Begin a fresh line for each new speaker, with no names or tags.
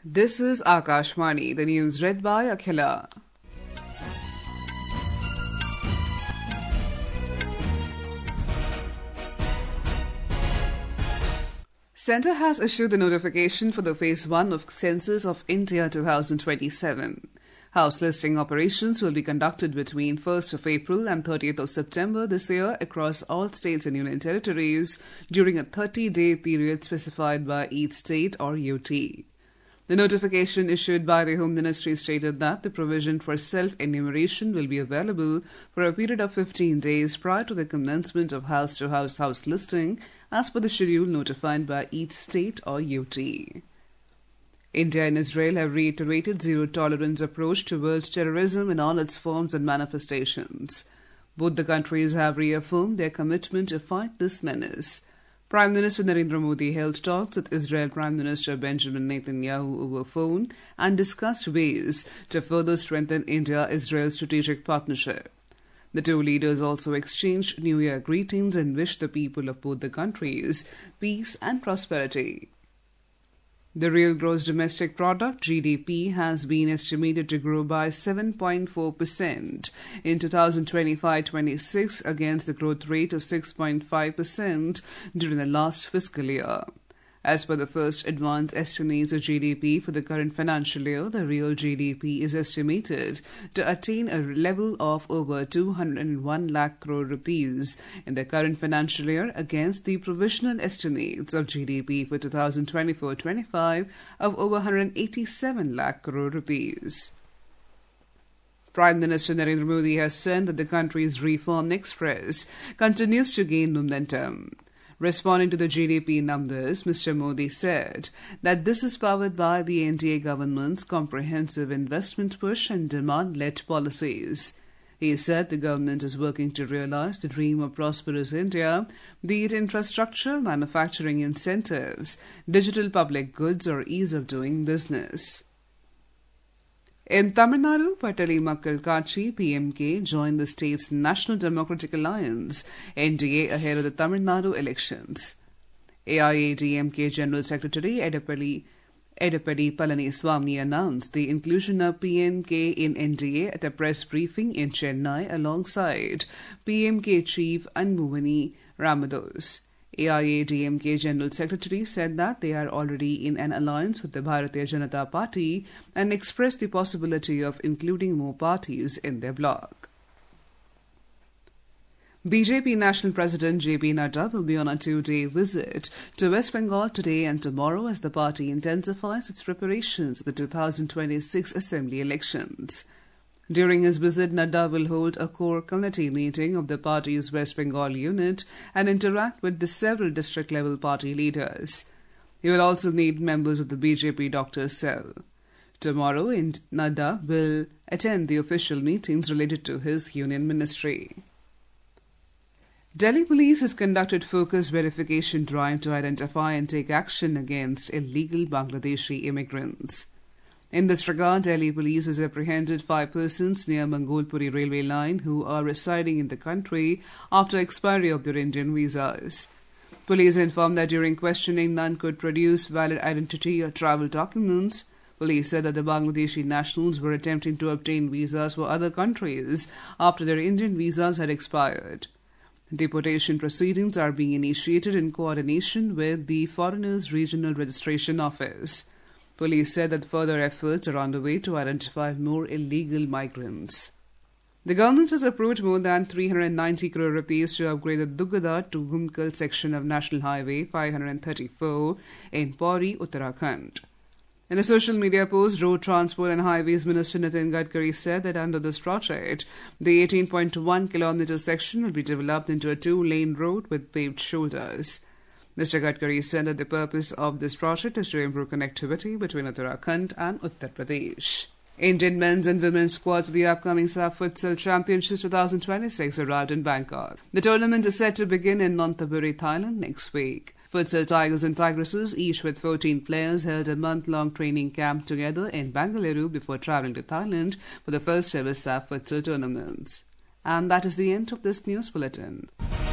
This is Akashvani, the news read by Akhila. Centre has issued the notification for the Phase 1 of Census of India 2027. House listing operations will be conducted between 1st of April and 30th of September this year across all states and union territories during a 30-day period specified by each state or UT. The notification issued by the Home Ministry stated that the provision for self-enumeration will be available for a period of 15 days prior to the commencement of house-to-house house listing as per the schedule notified by each state or UT. India and Israel have reiterated zero-tolerance approach towards terrorism in all its forms and manifestations. Both the countries have reaffirmed their commitment to fight this menace. Prime Minister Narendra Modi held talks with Israel Prime Minister Benjamin Netanyahu over phone and discussed ways to further strengthen India-Israel strategic partnership. The two leaders also exchanged New Year greetings and wished the people of both the countries peace and prosperity. The real gross domestic product, GDP, has been estimated to grow by 7.4% in 2025-26 against the growth rate of 6.5% during the last fiscal year. As per the first advanced estimates of GDP for the current financial year, the real GDP is estimated to attain a level of over 201 lakh crore rupees in the current financial year against the provisional estimates of GDP for 2024-25 of over 187 lakh crore rupees. Prime Minister Narendra Modi has said that the country's reform express continues to gain momentum. Responding to the GDP numbers, Mr. Modi said that this is powered by the NDA government's comprehensive investment push and demand-led policies. He said the government is working to realize the dream of prosperous India, be it infrastructure, manufacturing incentives, digital public goods or ease of doing business. In Tamil Nadu, Patali Makkal Katchi PMK joined the state's National Democratic Alliance NDA ahead of the Tamil Nadu elections. AIADMK General Secretary Edapadi Palaniswamy announced the inclusion of PMK in NDA at a press briefing in Chennai alongside PMK Chief Anbuvani Ramados. AIADMK General Secretary said that they are already in an alliance with the Bharatiya Janata Party and expressed the possibility of including more parties in their bloc. BJP National President JP Nadda will be on a two-day visit to West Bengal today and tomorrow as the party intensifies its preparations for the 2026 Assembly elections. During his visit, Nadda will hold a core committee meeting of the party's West Bengal unit and interact with the several district-level party leaders. He will also meet members of the BJP Doctors' Cell. Tomorrow, Nadda will attend the official meetings related to his union ministry. Delhi Police has conducted focused verification drive to identify and take action against illegal Bangladeshi immigrants. In this regard, Delhi Police has apprehended 5 persons near Mangolpuri railway line who are residing in the country after expiry of their Indian visas. Police informed that during questioning, none could produce valid identity or travel documents. Police said that the Bangladeshi nationals were attempting to obtain visas for other countries after their Indian visas had expired. Deportation proceedings are being initiated in coordination with the Foreigners Regional Registration Office. Police said that further efforts are underway to identify more illegal migrants. The government has approved more than 390 crore rupees to upgrade the Dugada to Gumkal section of National Highway 534 in Pauri, Uttarakhand. In a social media post, Road Transport and Highways Minister Nitin Gadkari said that under this project, the 18.1 kilometre section will be developed into a 2-lane road with paved shoulders. Mr. Gadkari said that the purpose of this project is to improve connectivity between Uttarakhand and Uttar Pradesh. Indian men's and women's squads of the upcoming SAF Futsal Championships 2026 arrived in Bangkok. The tournament is set to begin in Nonthaburi, Thailand next week. Futsal Tigers and Tigresses, each with 14 players, held a month-long training camp together in Bengaluru before travelling to Thailand for the first ever SAF Futsal tournaments. And that is the end of this news bulletin.